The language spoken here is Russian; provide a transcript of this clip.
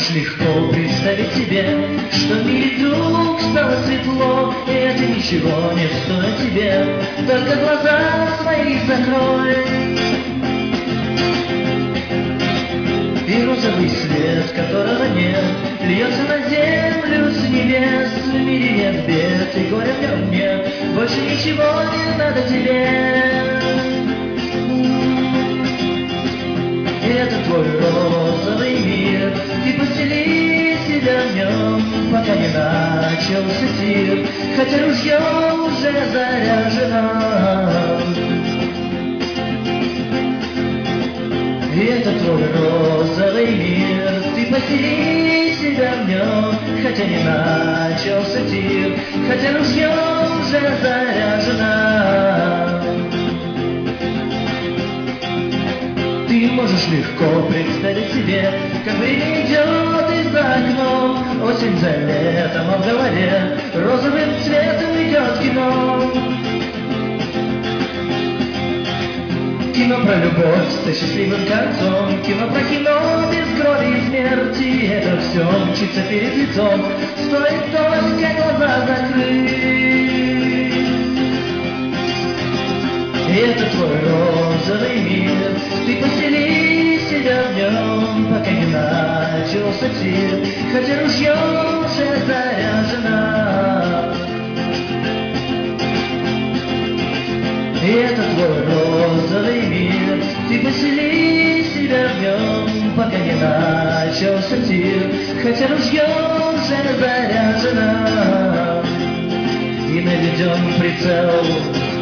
можешь легко представить себе, что в мире вдруг стало светло, и это ничего не стоит тебе, только глаза свои закрой. И розовый свет, которого нет, льется на землю с небес. В мире нет бед и горя в нем нет, больше ничего не надо тебе. И это твой розовый мир, и посели себя в нем, пока не начался тир, хотя ружье уже заряжено. И это твой розовый мир, ты посели себя в нем, хотя не начался тир, хотя ружье уже заряжено. Ты можешь легко представить себе, как время идет и за окном, осень за летом, а в голове розовым цветом идет кино. Кино про любовь со счастливым концом, кино про кино без крови и смерти. Это все мчится перед лицом, стоит только глаза закрыть. И это твой розовый мир, ты посели себя в нем, пока не начался тир, хотя ружье уже заряжено. И это твой розовый мир, ты посели себя в нем, пока не начался тир, хотя ружье уже заряжено. И наведем прицел